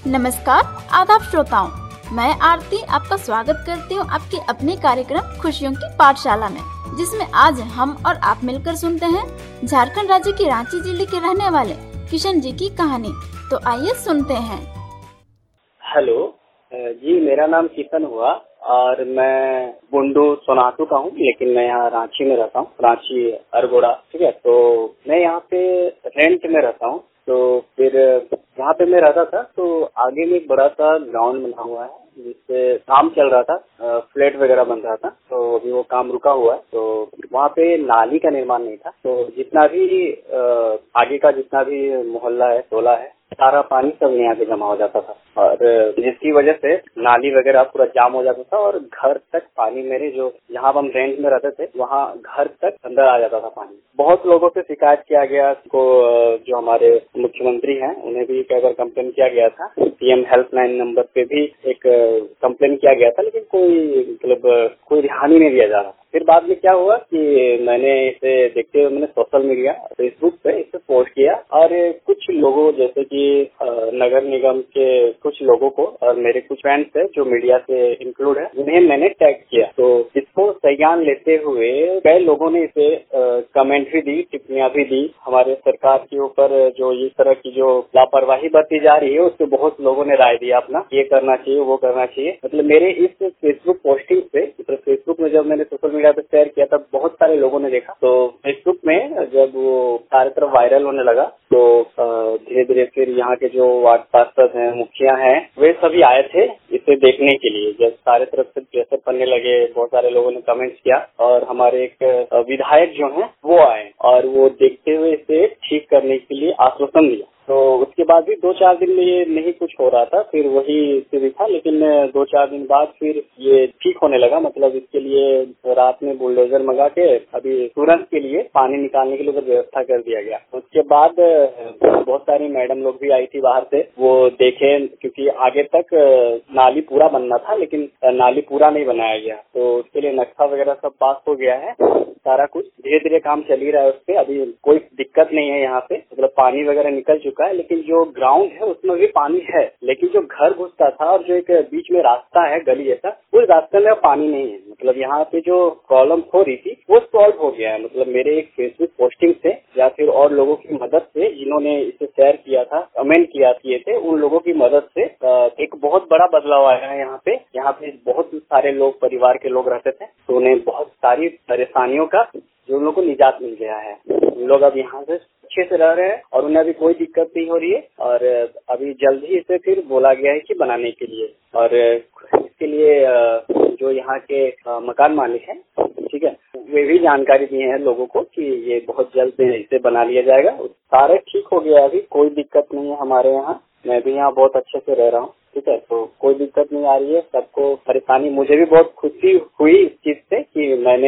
नमस्कार आदाब श्रोताओं, मैं आरती आपका स्वागत करती हूँ आपके अपने कार्यक्रम खुशियों की पाठशाला में, जिसमें आज हम और आप मिलकर सुनते हैं झारखंड राज्य के रांची जिले के रहने वाले किशन जी की कहानी। तो आइए सुनते हैं। हेलो जी, मेरा नाम किशन हुआ और मैं बुंडू सोनातू का हूँ, लेकिन मैं यहाँ रांची में रहता हूँ, रांची अरगोड़ा। ठीक है, तो मैं यहाँ पे रेंट में रहता हूँ। तो फिर यहाँ पे मैं रहता था, तो आगे में एक बड़ा सा ग्राउंड बना हुआ है जिससे काम चल रहा था, फ्लैट वगैरह बन रहा था। तो अभी वो काम रुका हुआ है। तो वहाँ पे नाली का निर्माण नहीं था, तो जितना भी आगे का जितना भी मोहल्ला है, टोला है, सारा पानी सब यहाँ पे जमा हो जाता था, और जिसकी वजह से नाली वगैरह पूरा जाम हो जाता था और घर तक पानी, मेरे जो यहाँ हम रेंट में रहते थे वहाँ घर तक अंदर आ जाता था पानी। बहुत लोगों से शिकायत किया गया को, जो हमारे मुख्यमंत्री हैं उन्हें भी कई बार कंप्लेन किया गया था, पीएम हेल्पलाइन नंबर पे भी एक कंप्लेन किया गया था, लेकिन कोई रिहाई नहीं दिया जा रहा। फिर बाद में क्या हुआ कि मैंने इसे देखते हुए मैंने सोशल मीडिया फेसबुक पे इसे पोस्ट किया, और कुछ लोगों जैसे कि नगर निगम के कुछ लोगों को और मेरे कुछ फ्रेंड्स है जो मीडिया से इंक्लूड है, उन्हें मैंने टैग किया। तो इसको संज्ञान लेते हुए कई लोगों ने इसे कमेंट भी दी, टिप्पणियां भी दी। हमारे सरकार के ऊपर जो इस तरह की जो लापरवाही बरती जा रही है उस पर बहुत लोगों ने राय दिया अपना, ये करना चाहिए वो करना चाहिए। मतलब मेरे इस फेसबुक पोस्टिंग से, मतलब फेसबुक में जब मैंने सोशल मीडिया पे शेयर किया तब बहुत सारे लोगों ने देखा। तो फेसबुक में जब वो सारी तरफ वायरल होने लगा, तो धीरे धीरे फिर यहाँ के जो वार्ड पार्षद हैं, मुखिया हैं, वे सभी आए थे इसे देखने के लिए। जब सारे तरफ से प्रेशर पड़ने लगे, बहुत सारे लोगों ने कमेंट्स किया, और हमारे एक विधायक जो हैं वो आए और वो देखते हुए इसे ठीक करने के लिए आश्वासन दिया। तो उसके बाद भी 2-4 दिन में ये नहीं कुछ हो रहा था, फिर वही स्थिति था, लेकिन 2-4 दिन बाद फिर ये ठीक होने लगा। मतलब इसके लिए रात में बुलडोजर मंगा के अभी तुरंत के लिए पानी निकालने के लिए व्यवस्था कर दिया गया। उसके बाद बहुत सारी मैडम लोग भी आई थी बाहर से, वो देखे, क्योंकि आगे तक नाली पूरा बनना था लेकिन नाली पूरा नहीं बनाया गया। तो उसके लिए नक्शा वगैरह सब पास हो गया है, सारा कुछ धीरे धीरे काम चल ही रहा है। उसपे अभी कोई दिक्कत नहीं है यहाँ पे, मतलब पानी वगैरह निकल चुका है। लेकिन जो ग्राउंड है उसमें भी पानी है, लेकिन जो घर घुसता था और जो एक बीच में रास्ता है गली जैसा, उस रास्ते में पानी नहीं है। मतलब यहाँ पे जो प्रॉब्लम हो रही थी वो सॉल्व हो गया है। मतलब मेरे एक फेसबुक पोस्टिंग से या फिर और लोगों की मदद से, जिन्होंने इसे शेयर किया था, कमेंट किए थे, उन लोगों की मदद से एक बहुत बड़ा बदलाव आया है यहाँ पे। यहाँ पे बहुत सारे लोग, परिवार के लोग रहते थे, तो उन्हें बहुत सारी परेशानियों का जो लोगों को निजात मिल गया है। लोग अब यहाँ से अच्छे से रह रहे हैं और उन्हें अभी कोई दिक्कत नहीं हो रही है। और अभी जल्द ही इसे फिर बोला गया है कि बनाने के लिए, और इसके लिए जो यहाँ के मकान मालिक हैं, ठीक है, वे भी जानकारी दिए हैं लोगों को कि ये बहुत जल्द इसे बना लिया जाएगा। सारे ठीक हो गया, अभी कोई दिक्कत नहीं है हमारे यहाँ। मैं भी यहाँ बहुत अच्छे से रह रहा हूँ, ठीक है, तो कोई दिक्कत नहीं आ रही है। सबको परेशानी, मुझे भी बहुत खुशी हुई इस चीज से कि मैंने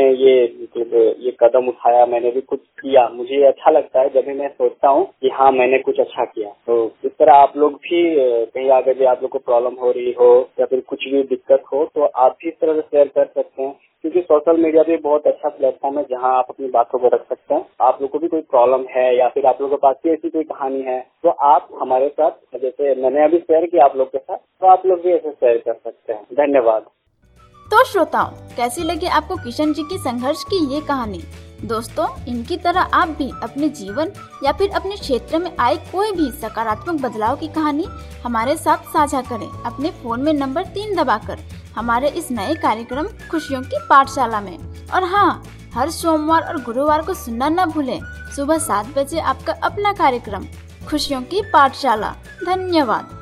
ये कदम उठाया, मैंने भी कुछ किया। मुझे अच्छा लगता है जब भी मैं सोचता हूँ कि हाँ मैंने कुछ अच्छा किया। तो इस तरह आप लोग भी कहीं आगे भी आप लोग को प्रॉब्लम हो रही हो या फिर कुछ भी दिक्कत हो, तो आप भी इस तरह से शेयर कर सकते हैं, क्योंकि सोशल मीडिया भी बहुत अच्छा प्लेटफॉर्म है जहां आप अपनी बातों को रख सकते हैं। आप लोग को भी कोई प्रॉब्लम है या फिर आप लोगों के पास भी ऐसी कोई कहानी है, तो आप हमारे साथ, जैसे मैंने अभी शेयर किया आप लोग के साथ, तो आप लोग भी ऐसे शेयर कर सकते हैं। धन्यवाद। तो श्रोताओं, कैसी लगी आपको किशन जी की संघर्ष की ये कहानी? दोस्तों, इनकी तरह आप भी अपने जीवन या फिर अपने क्षेत्र में आए कोई भी सकारात्मक बदलाव की कहानी हमारे साथ साझा करें अपने फोन में नंबर 3 दबाकर हमारे इस नए कार्यक्रम खुशियों की पाठशाला में। और हाँ, हर सोमवार और गुरुवार को सुनना न भूलें, सुबह 7 बजे आपका अपना कार्यक्रम खुशियों की पाठशाला। धन्यवाद।